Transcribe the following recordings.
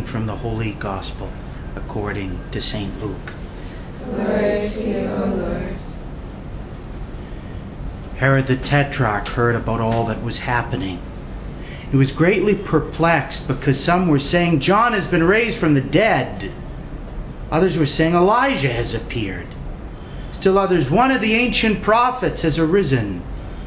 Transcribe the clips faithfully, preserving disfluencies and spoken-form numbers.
from the Holy Gospel according to Saint Luke. Glory to you, O Lord. Herod the Tetrarch heard about all that was happening. He was greatly perplexed because some were saying, John has been raised from the dead. Others were saying, Elijah has appeared. Still others, one of the ancient prophets has arisen.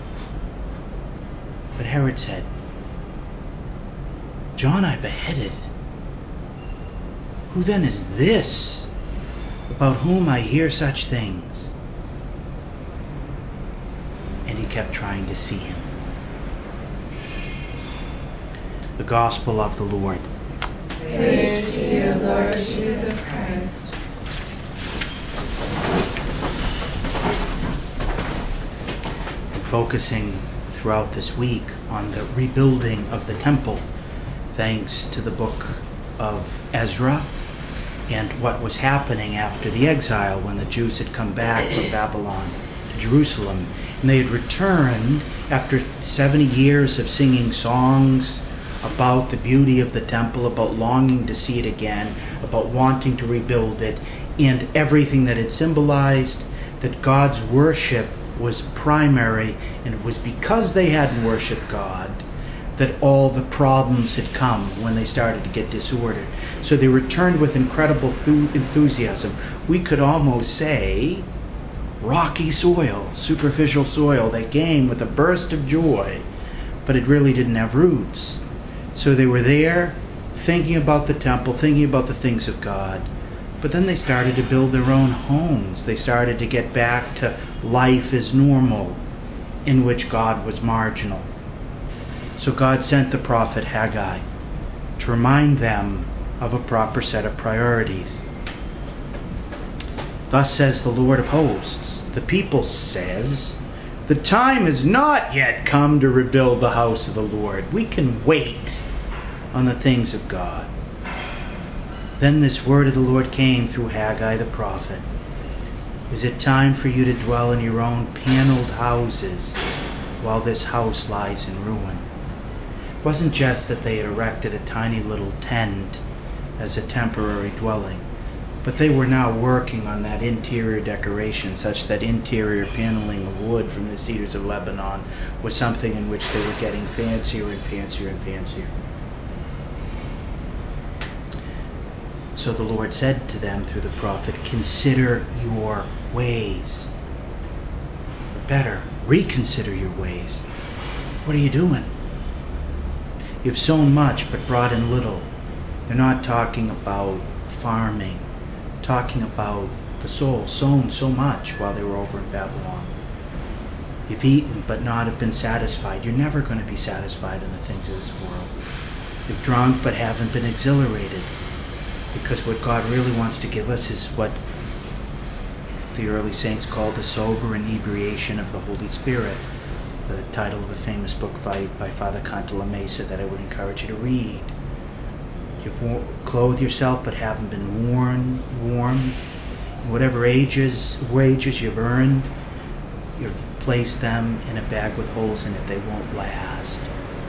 But Herod said, John I beheaded. Who then is this about whom I hear such things? And he kept trying to see him. The Gospel of the Lord. Praise to you, Lord Jesus Christ. Focusing throughout this week on the rebuilding of the temple, thanks to the book of Ezra and what was happening after the exile when the Jews had come back from Babylon to Jerusalem. And they had returned after seventy years of singing songs about the beauty of the temple, about longing to see it again, about wanting to rebuild it, and everything that it symbolized, that God's worship was primary, and it was because they hadn't worshipped God that all the problems had come when they started to get disordered. So they returned with incredible enthusiasm. We could almost say rocky soil, superficial soil. They came with a burst of joy, but it really didn't have roots. So they were there thinking about the temple, thinking about the things of God. But then they started to build their own homes. They started to get back to life as normal, in which God was marginal. So God sent the prophet Haggai to remind them of a proper set of priorities. Thus says the Lord of hosts. The people says, the time has not yet come to rebuild the house of the Lord. We can wait on the things of God. Then this word of the Lord came through Haggai the prophet. Is it time for you to dwell in your own paneled houses while this house lies in ruin? It wasn't just that they had erected a tiny little tent as a temporary dwelling, but they were now working on that interior decoration such that interior paneling of wood from the cedars of Lebanon was something in which they were getting fancier and fancier and fancier. So the Lord said to them through the prophet, consider your ways. Or better, reconsider your ways. What are you doing? You've sown much but brought in little. They're not talking about farming, talking about the soul, sown so much while they were over in Babylon. You've eaten but not have been satisfied. You're never going to be satisfied in the things of this world. You've drunk but haven't been exhilarated. Because what God really wants to give us is what the early saints called the sober inebriation of the Holy Spirit, the title of a famous book by, by Father Cantalamessa that I would encourage you to read. You've clothed yourself but haven't been worn, warm. In whatever ages, wages you've earned, you've placed them in a bag with holes in it. They won't last.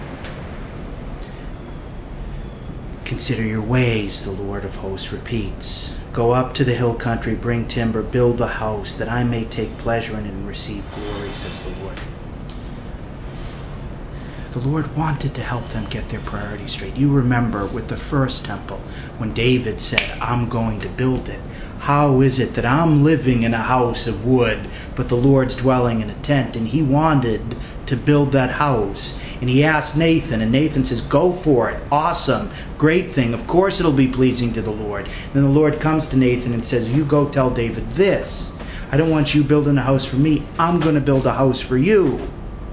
Consider your ways, the Lord of hosts repeats. Go up to the hill country, bring timber, build the house, that I may take pleasure in it and receive glory, says the Lord. The Lord wanted to help them get their priorities straight. You remember with the first temple, when David said, I'm going to build it. How is it that I'm living in a house of wood, but the Lord's dwelling in a tent? And he wanted to build that house. And he asked Nathan, and Nathan says, go for it. Awesome. Great thing. Of course it'll be pleasing to the Lord. Then the Lord comes to Nathan and says, you go tell David this. I don't want you building a house for me. I'm going to build a house for you.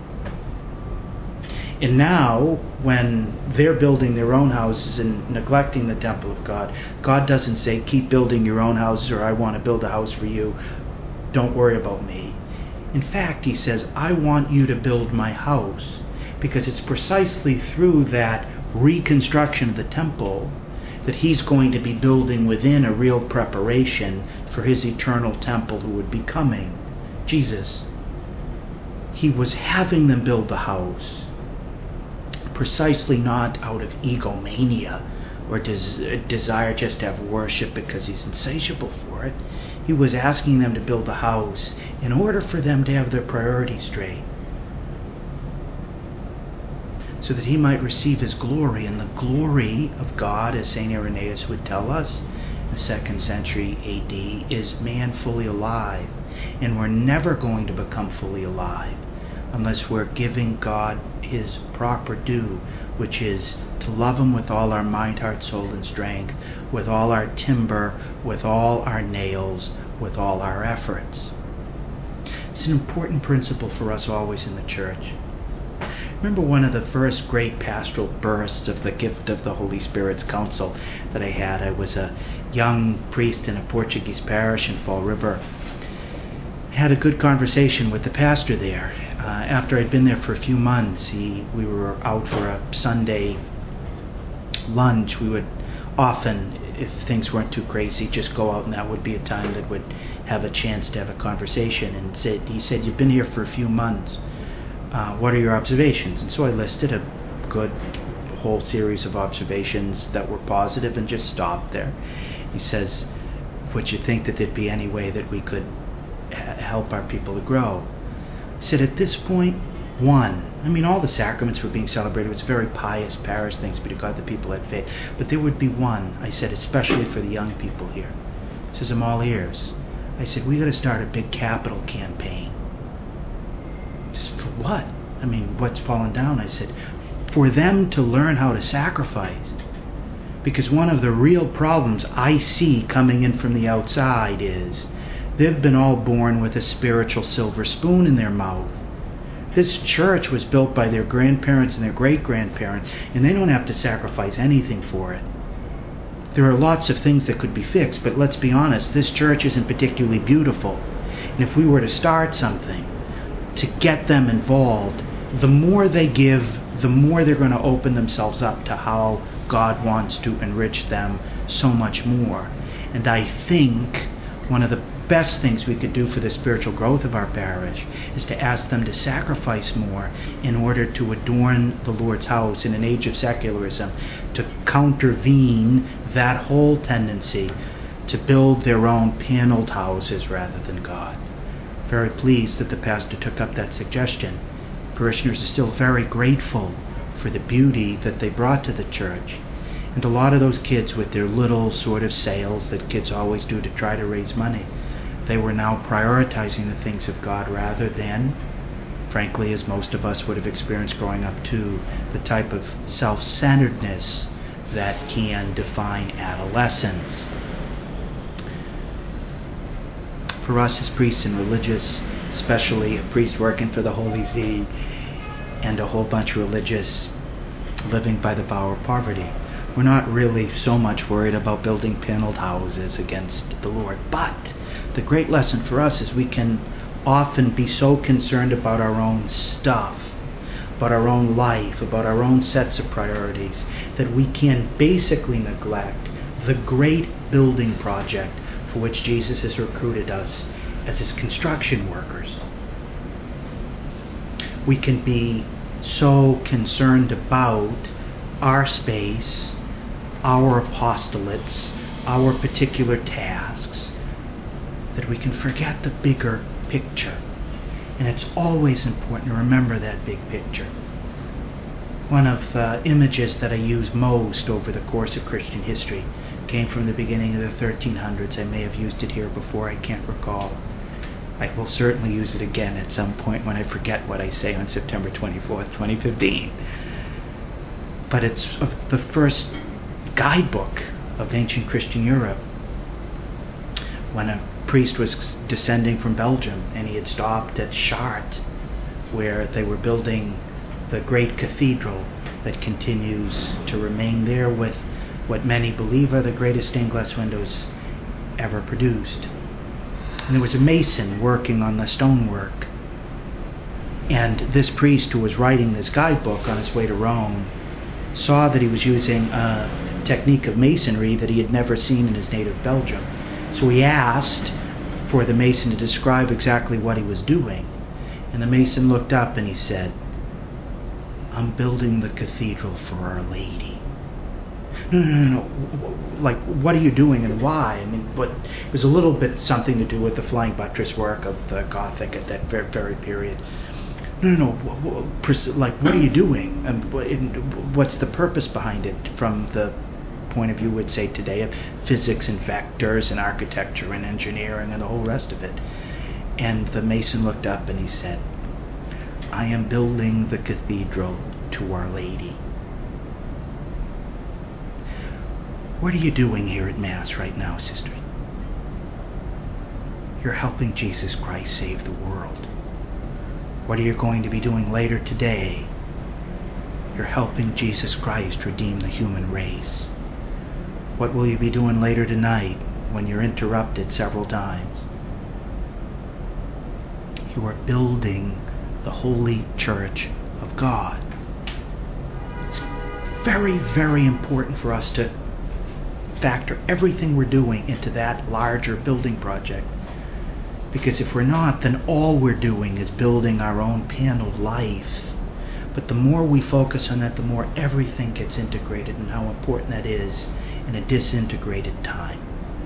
And now, when they're building their own houses and neglecting the temple of God, God doesn't say, keep building your own houses, or I want to build a house for you. Don't worry about me. In fact, he says, I want you to build my house, because it's precisely through that reconstruction of the temple that he's going to be building within a real preparation for his eternal temple who would be coming, Jesus. He was having them build the house precisely not out of egomania, or des- desire just to have worship because he's insatiable for it. He was asking them to build a house in order for them to have their priorities straight, so that he might receive his glory. And the glory of God, as Saint Irenaeus would tell us in the second century A D, is man fully alive. And we're never going to become fully alive unless we're giving God his proper due, which is to love him with all our mind, heart, soul, and strength, with all our timber, with all our nails, with all our efforts. It's an important principle for us always in the church. Remember one of the first great pastoral bursts of the gift of the Holy Spirit's counsel that I had. I was a young priest in a Portuguese parish in Fall River. I had a good conversation with the pastor there. Uh, after I'd been there for a few months, he, we were out for a Sunday lunch. We would often, if things weren't too crazy, just go out, and that would be a time that would have a chance to have a conversation. And said, he said, "You've been here for a few months. Uh, what are your observations?" And so I listed a good whole series of observations that were positive and just stopped there. He says, "Would you think that there'd be any way that we could ha- help our people to grow?" I said, "At this point, one, I mean, all the sacraments were being celebrated. It was a very pious parish, thanks be to God, the people had faith. But there would be one," I said, "especially for the young people here." He says, "I'm all ears." I said, "We got to start a big capital campaign." Just for what? I mean, what's fallen down? I said, for them to learn how to sacrifice. Because one of the real problems I see coming in from the outside is they've been all born with a spiritual silver spoon in their mouth. This church was built by their grandparents and their great-grandparents, and they don't have to sacrifice anything for it. There are lots of things that could be fixed, but let's be honest, this church isn't particularly beautiful. And if we were to start something to get them involved, the more they give, the more they're going to open themselves up to how God wants to enrich them so much more. And I think one of the best things we could do for the spiritual growth of our parish is to ask them to sacrifice more in order to adorn the Lord's house in an age of secularism, to countervene that whole tendency to build their own paneled houses rather than God. Very pleased that the pastor took up that suggestion. Parishioners are still very grateful for the beauty that they brought to the church. And a lot of those kids with their little sort of sales that kids always do to try to raise money, they were now prioritizing the things of God rather than, frankly, as most of us would have experienced growing up too, the type of self-centeredness that can define adolescence. For us as priests and religious, especially a priest working for the Holy See and a whole bunch of religious living by the vow of poverty, we're not really so much worried about building paneled houses against the Lord. But the great lesson for us is we can often be so concerned about our own stuff, about our own life, about our own sets of priorities, that we can basically neglect the great building project for which Jesus has recruited us as his construction workers. We can be so concerned about our space, our apostolates, our particular tasks, that we can forget the bigger picture. And it's always important to remember that big picture. One of the images that I use most over the course of Christian history came from the beginning of the thirteen hundreds. I may have used it here before, I can't recall. I will certainly use it again at some point when I forget what I say on September twenty-fourth, twenty fifteen. But it's of the first guidebook of ancient Christian Europe. When a priest was descending from Belgium and he had stopped at Chartres, where they were building the great cathedral that continues to remain there with what many believe are the greatest stained glass windows ever produced. And there was a mason working on the stonework. And this priest who was writing this guidebook on his way to Rome saw that he was using a technique of masonry that he had never seen in his native Belgium. So he asked for the mason to describe exactly what he was doing. And the mason looked up and he said, "I'm building the cathedral for Our Lady." No, no, no, no. Like, what are you doing and why? I mean, but it was a little bit something to do with the flying buttress work of the Gothic at that very, very period. No, no, no. Like, what are you doing? And what's the purpose behind it from the point of view, would say today, of physics and vectors and architecture and engineering and the whole rest of it? And the Mason looked up and he said, I am building the cathedral to Our Lady. What are you doing here at Mass right now, sister? You're helping Jesus Christ save the world. What are you going to be doing later today? You're helping Jesus Christ redeem the human race. What will you be doing later tonight when you're interrupted several times? You are building the holy church of God. It's very, very important for us to factor everything we're doing into that larger building project. Because if we're not, then all we're doing is building our own paneled life. But the more we focus on that, the more everything gets integrated, and how important that is in a disintegrated time.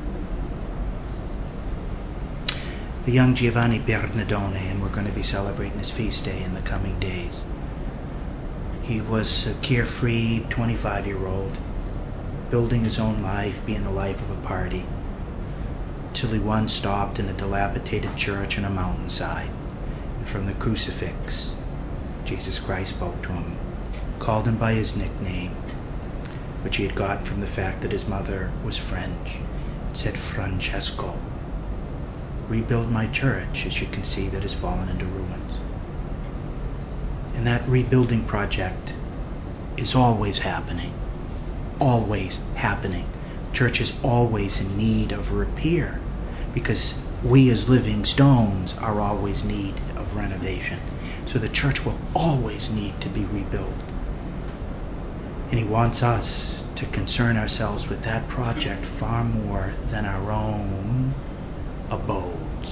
The young Giovanni Bernardone, and we're going to be celebrating his feast day in the coming days. He was a carefree twenty-five-year-old, building his own life, being the life of a party, till he once stopped in a dilapidated church on a mountainside, and from the crucifix, Jesus Christ spoke to him, called him by his nickname, which he had got from the fact that his mother was French. It said, Francesco, rebuild my church, as you can see, that has fallen into ruins. And that rebuilding project is always happening. Always happening. Church is always in need of repair, because we as living stones are always in need of renovation. So the church will always need to be rebuilt. And he wants us to concern ourselves with that project far more than our own abodes.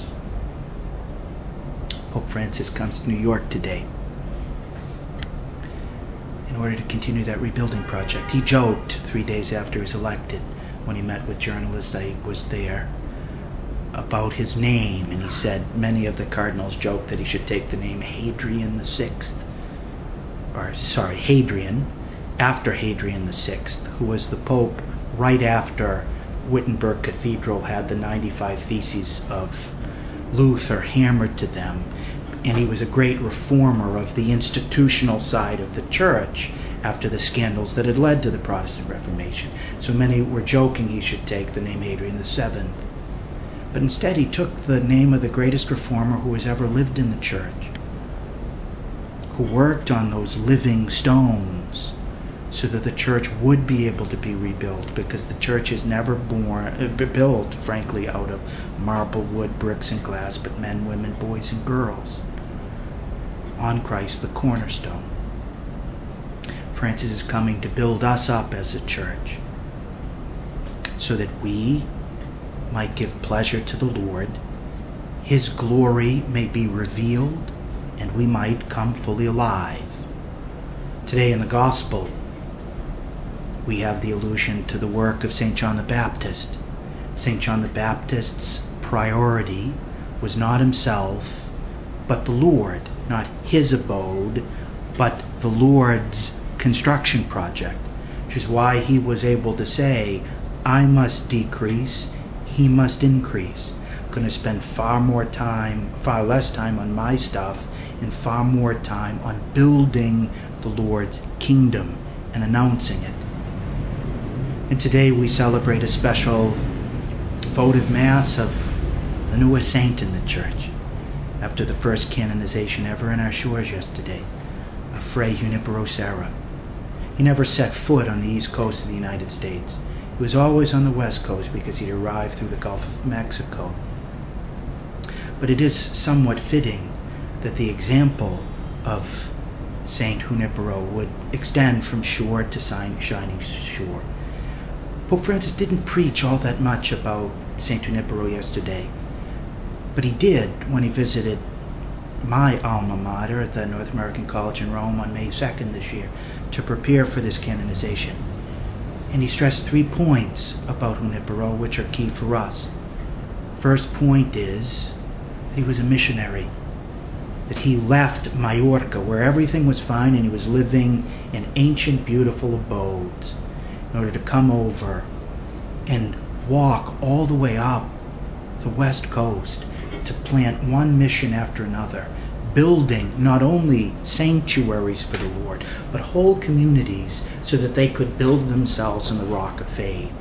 Pope Francis comes to New York today in order to continue that rebuilding project. He joked three days after he was elected, when he met with journalists, I was there, about his name, and he said many of the cardinals joked that he should take the name Hadrian the Sixth, or sorry, Hadrian, after Hadrian the Sixth, who was the Pope right after Wittenberg Cathedral had the ninety-five Theses of Luther hammered to them, and he was a great reformer of the institutional side of the church after the scandals that had led to the Protestant Reformation. So many were joking he should take the name Hadrian the Seventh. But instead he took the name of the greatest reformer who has ever lived in the church, who worked on those living stones so that the church would be able to be rebuilt, because the church is never born, uh, built, frankly, out of marble, wood, bricks, and glass, but men, women, boys, and girls, on Christ the cornerstone. Francis is coming to build us up as a church so that we might give pleasure to the Lord, His glory may be revealed, and we might come fully alive. Today in the Gospel, we have the allusion to the work of Saint John the Baptist. Saint John the Baptist's priority was not himself, but the Lord, not his abode, but the Lord's construction project, which is why he was able to say, I must decrease, he must increase. I'm going to spend far more time, far less time on my stuff, and far more time on building the Lord's kingdom and announcing it. And today we celebrate a special votive Mass of the newest saint in the Church, after the first canonization ever in our shores yesterday, of Fray Junipero Serra. He never set foot on the east coast of the United States. He was always on the west coast because he'd arrived through the Gulf of Mexico. But it is somewhat fitting that the example of Saint Junipero would extend from shore to shining shore. Pope Francis didn't preach all that much about Saint Junipero yesterday, but he did when he visited my alma mater at the North American College in Rome on May second this year to prepare for this canonization. And he stressed three points about Junipero, which are key for us. First point is that he was a missionary, that he left Majorca, where everything was fine, and he was living in ancient, beautiful abodes, in order to come over and walk all the way up the west coast to plant one mission after another, building not only sanctuaries for the Lord, but whole communities so that they could build themselves on the rock of faith.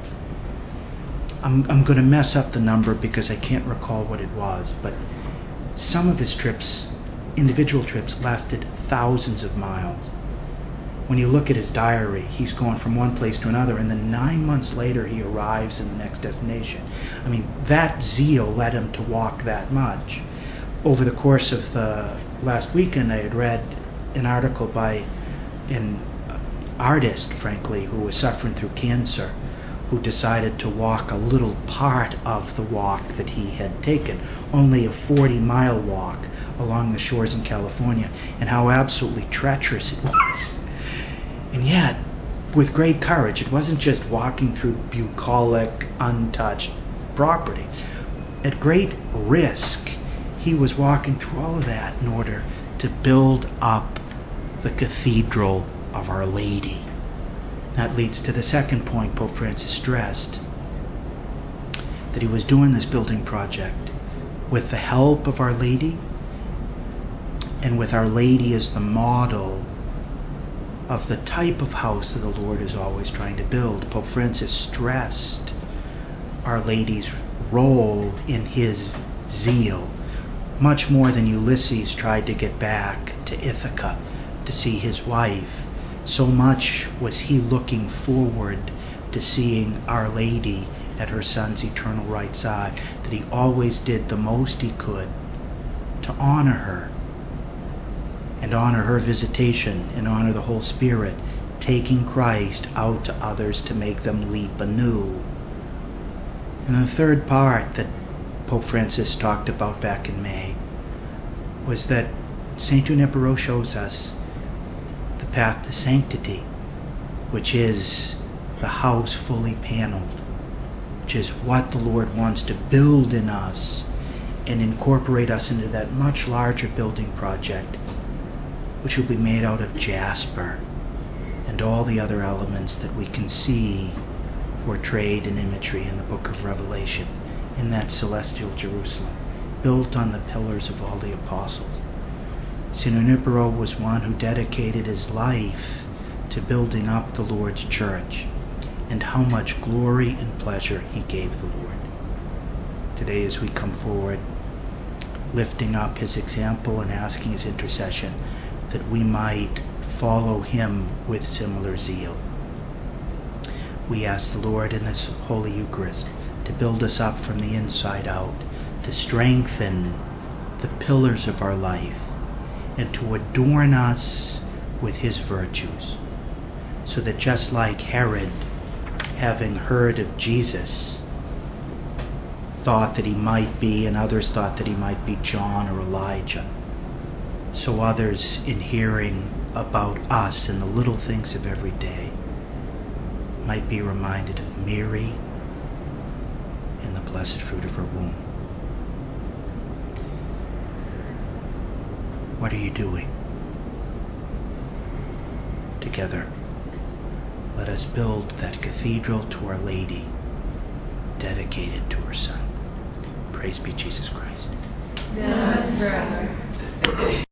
I'm, I'm going to mess up the number because I can't recall what it was, but some of his trips, individual trips, lasted thousands of miles. When you look at his diary, he's going from one place to another, and then nine months later he arrives in the next destination. I mean, that zeal led him to walk that much. Over the course of the last weekend, I had read an article by an artist, frankly, who was suffering through cancer, who decided to walk a little part of the walk that he had taken, only a forty-mile walk along the shores in California, and how absolutely treacherous it was. And yet, with great courage, it wasn't just walking through bucolic, untouched property. At great risk, he was walking through all of that in order to build up the Cathedral of Our Lady. That leads to the second point Pope Francis stressed, that he was doing this building project with the help of Our Lady, and with Our Lady as the model of the type of house that the Lord is always trying to build. Pope Francis stressed Our Lady's role in his zeal, much more than Ulysses tried to get back to Ithaca to see his wife. So much was he looking forward to seeing Our Lady at her son's eternal right side, that he always did the most he could to honor her, and honor her visitation, and honor the whole Spirit, taking Christ out to others to make them leap anew. And the third part that Pope Francis talked about back in May was that Saint Junipero shows us the path to sanctity, which is the house fully paneled, which is what the Lord wants to build in us and incorporate us into that much larger building project, which will be made out of jasper and all the other elements that we can see portrayed in imagery in the book of Revelation, in that celestial Jerusalem, built on the pillars of all the apostles. Saint Junipero was one who dedicated his life to building up the Lord's church, and how much glory and pleasure he gave the Lord. Today, as we come forward, lifting up his example and asking his intercession, that we might follow him with similar zeal. We ask the Lord in this Holy Eucharist to build us up from the inside out, to strengthen the pillars of our life, and to adorn us with his virtues, so that just like Herod, having heard of Jesus, thought that he might be, and others thought that he might be John or Elijah, so others, in hearing about us and the little things of every day, might be reminded of Mary and the blessed fruit of her womb. What are you doing? Together, let us build that cathedral to Our Lady, dedicated to her Son. Praise be Jesus Christ. Now and forever.